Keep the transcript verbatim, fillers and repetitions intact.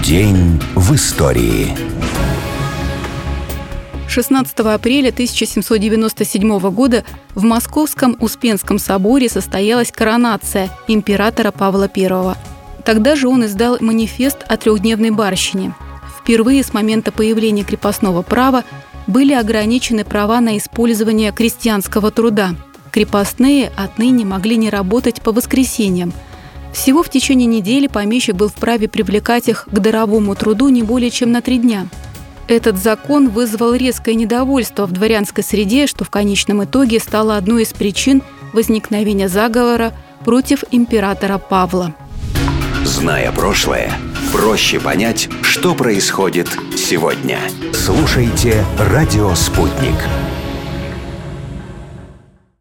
День в истории. шестнадцатого апреля тысяча семьсот девяносто седьмого года в Московском Успенском соборе состоялась коронация императора Павла Первого. Тогда же он издал манифест о трехдневной барщине. Впервые с момента появления крепостного права были ограничены права на использование крестьянского труда. Крепостные отныне могли не работать по воскресеньям. Всего в течение недели помещик был вправе привлекать их к даровому труду не более чем на три дня. Этот закон вызвал резкое недовольство в дворянской среде, что в конечном итоге стало одной из причин возникновения заговора против императора Павла. Зная прошлое, проще понять, что происходит сегодня. Слушайте «Радио Спутник».